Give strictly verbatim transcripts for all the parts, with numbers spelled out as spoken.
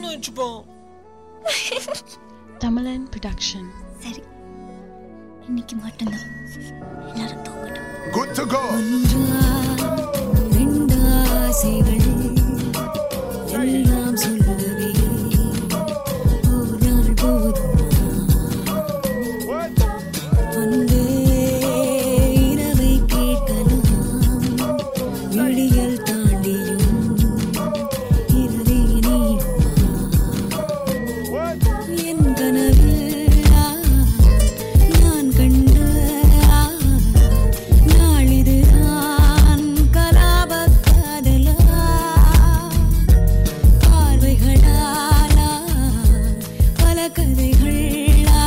வச்சுப்போம். Tamilan production. சரி, இன்னைக்கு மட்டும்தான் எல்லாரும் தூங்கட்டும். Good to go. எல்லாம் சொல்லவே ஒரு நாள் போதுமா? வந்தே இரவை கேட்கலாம், விடியல் தாண்டியும் இரவே நீடுமா? என் கனவில் நான் கண்ட நாளிதுதான் கலாபக் காதலா, பார்வைகளாலா பல கதைகளா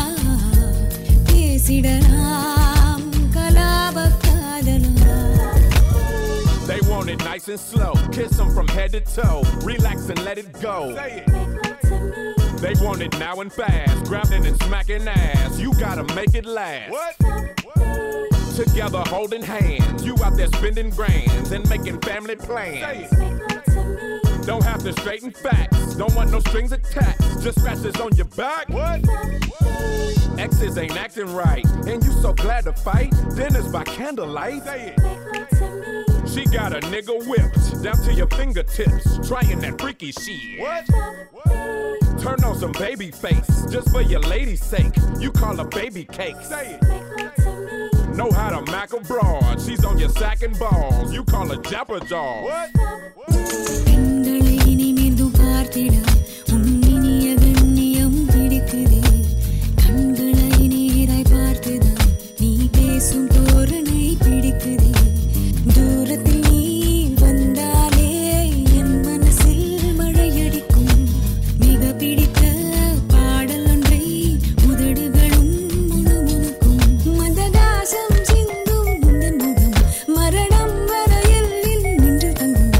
பேசிடலாம் கலாபக் காதலா. They want it nice and slow, kiss them from head to toe, relax and let it go. Say it. They want it now and fast, grabbing and smacking ass, you gotta make it last. What? Together holding hands, you out there spending grands and making family plans. Say it. Don't have to straighten facts, don't want no strings attached, just scratches on your back. What? Exes ain't acting right, and you so glad to fight, dinners by candlelight. Say it. She got a nigga whipped down to your fingertips, trying that freaky shit. What? Turn on some baby face, just for your lady's sake, you call her baby cake. Say it. Know how to mack a broad, she's on your sack and balls, you call her Japper Jaw. What? பெண்களை இனிமேலும் பார்த்திட உன்னினிய கண்ணியம் பிடிக்குதே, கண்களை நீராய் பார்த்துதான் நீ பேசும் தோரணை பிடிக்குதே, தூரத்தில் நீ வந்தாலே என் மனசில் மழையடிக்கும், மிக பிடித்த பாடல் ஒன்றை உதடுகளும் முணுமுணுக்கும், மந்தகாசம் சிந்தும் உந்தன் முகம் மரணம் வரையில் நின்று தங்கும்.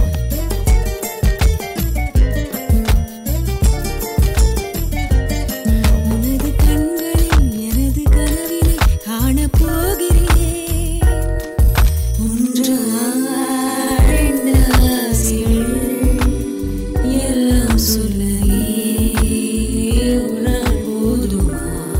உனது கண்களில் எனது கனவினை காணப் போகிறேன். ஒன்றா ரெண்டு ஆசைகள் எல்லாம் சொல்லவே ஒரு நாள் போதுமா?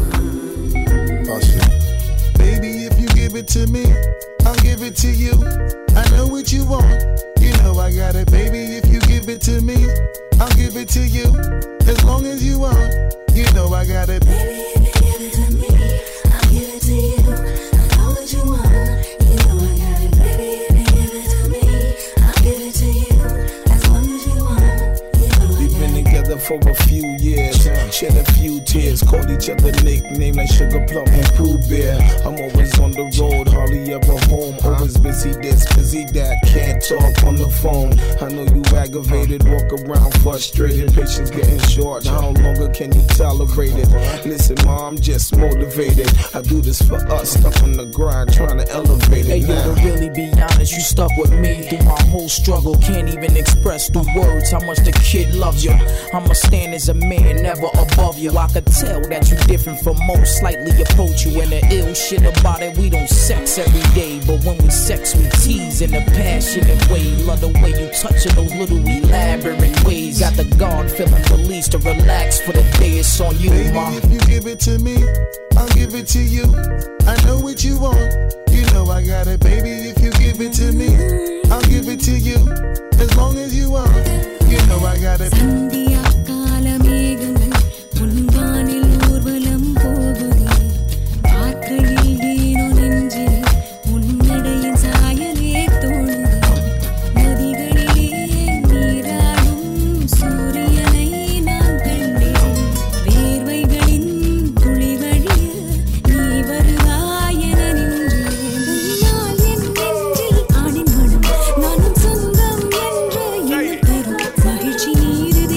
Baby, if you give it to me, I'll give it to you. I know what you want, you know I got it. Baby, if you give it to me, I'll give it to you. As long as you want, you know I got it. Baby, if you give it to me, I'll give it to you. I know what you want, you know I got it. Baby, if you give it to me, I'll give it to you. As long as you want, you know I We've got been it. together for a few years, shed a few tears, called each other nicknames like Sugar Plum and Pooh Bear. I'm always on the road, hardly ever home, always busy this, busy that, can't talk on the phone. I know you aggravated, walk around frustrated, patience getting short, how longer can you tolerate it? Listen ma, I'm just motivated, I do this for us, stuck on the grind, trying to elevate it Hey yo, now. to really be honest, you stuck with me through my whole struggle. Can't even express through words how much the kid loves you. I'ma stand as a man, never above you. I could tell that you different from most, slightly approach you. And the ill shit about it, we don't sex every day, but when we sex, we tease in a passionate way. Love the way you touch it, those little elaborate ways. Got the guard feeling released to relax for the day. It's on you, Baby, ma. if you give it to me, I'll give it to you. I know what you want, you know I got it. Baby, if you give it to me, I'll give it to you. As long as you want, you know I got it. Sandhya கால மேகங்கள் பொன்வானில் ஊர்வலம் போகுதே, பார்க்கையில் ஏனோ நெஞ்சில் உன்னடையின் சாயலே தோணுதே, நதிகளிலே நீராடும் சூரியனை நான் கண்டேன், வேர்வைகளின் துளி வழிய நீ வருவாய் என நின்றேன், உன்னால் என் நெஞ்சில் ஆணின் மனம் நானும் சொந்தம் என்ற எண்ணம் தரும் மகிழ்ச்சி நீருதே.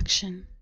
Production.